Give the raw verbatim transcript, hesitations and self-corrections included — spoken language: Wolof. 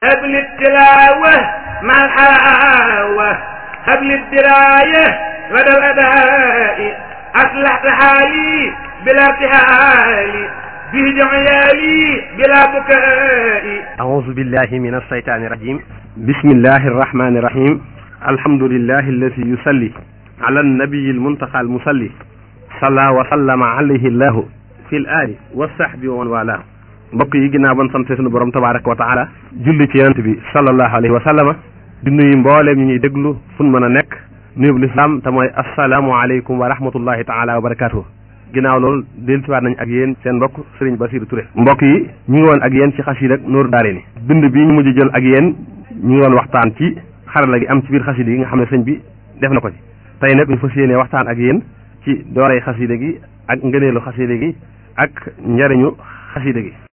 قبل التلاوة مع الحلاوة قبل الدراية غدا الأداء أصلحت حالي بلا ارتحال به عيالي بلا بكاء. أعوذ بالله من الشيطان الرجيم. بسم الله الرحمن الرحيم. الحمد لله الذي يصلي على النبي المنتقى المصلي صلى وسلم عليه الله في الآل والصحب ومن والاه. mbokk yi ginnaaw ban sant sunu borom tabaaraka wa taala julli ci yonent bi sallallahu alayhi wa sallama di nuyu mbooleem ñi ñuy déglu fu ñu mën a nekk nuyub lislaam te mooy assalaamu aleykum wa rahmatullahi taala wa barakaatuhu. ginnaaw loolu dellusiwaat nañ ak yéen seen mbokk Serigne Bassirou Touré. mbokk yi ñu ngi woon ak yéen ci xasida ak Nuuru Daarayni. bind bi ñu mujj jël ak yéen ñu ngi woon waxtaan ci xarala gi am ci biir xasida yi nga xam ne sëñ bi def na ko ci. tey nag ñu fas yéene waxtaan ak yéen ci doorey xasida gi ak ngëneelu xasida gi ak njariñu xasida gi.